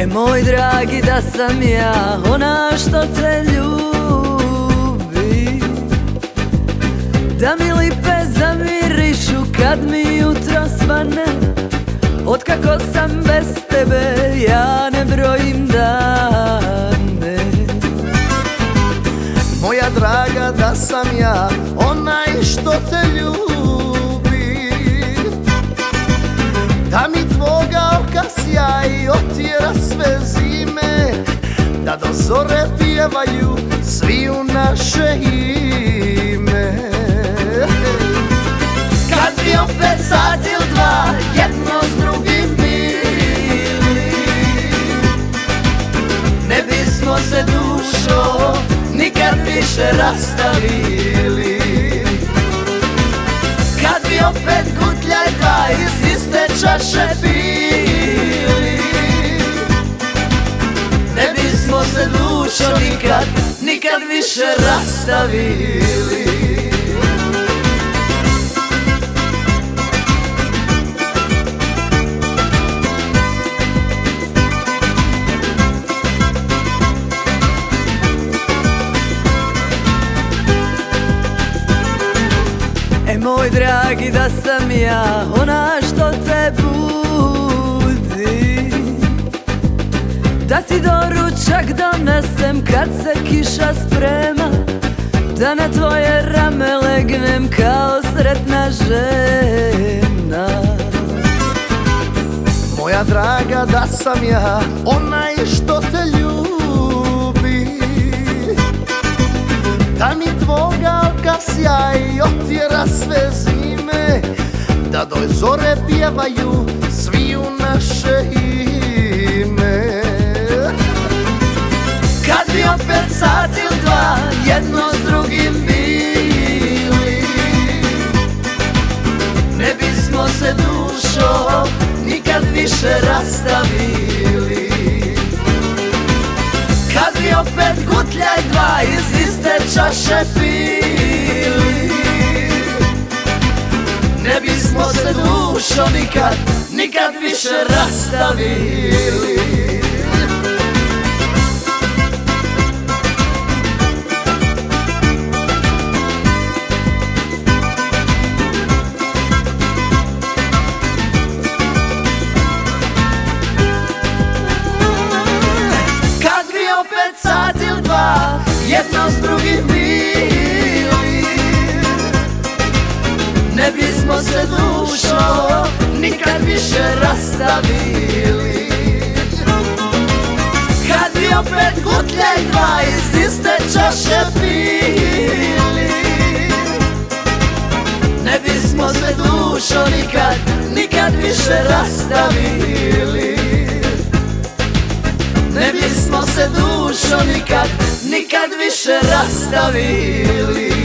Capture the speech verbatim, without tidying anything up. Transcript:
E moj dragi, da sam ja ona što te ljubi, da mi lipe zamirišu kad mi jutro svane. Otkako sam bez tebe ja ne brojim dane. Moja draga, da sam ja onaj što te ljubi, da mi tvoga oka sjaj otjera sve zime, da do zore pjevaju svi u naše ime. Kad bi opet sat il dva jedno s drugim bili, ne bismo se, dušo, nikad više rastavili. Kad bi opet gutljaj dva iz iste čaše bili, ne bismo se, dušo, nikad, nikad više rastavili. E moj dragi, da sam ja ona što te budi, da ti doručak donesem kad se kiša sprema, da na tvoje rame legnem kao sretna žena. Moja draga, da sam ja onaj što te ljubi, da mi tvoga oka sjaj otjera sve zime, da do zore pjevaju svi u naše ime. Kad bi opet sat il dva jedno s drugim bili, ne bismo se, dušo, nikad više rastavili. Kad bi opet gutljaj dva iz iste čaše pili, ne bismo se, dušo, nikad, nikad više rastavili. Opet sat il dva jedno s drugim bili, ne bismo se, dušo, nikad više rastavili. Kad bi opet gutljaj dva iz iste čaše pili, ne bismo se, dušo, nikad, nikad više rastavili. Ne bismo se, dušo, nikad, nikad više rastavili.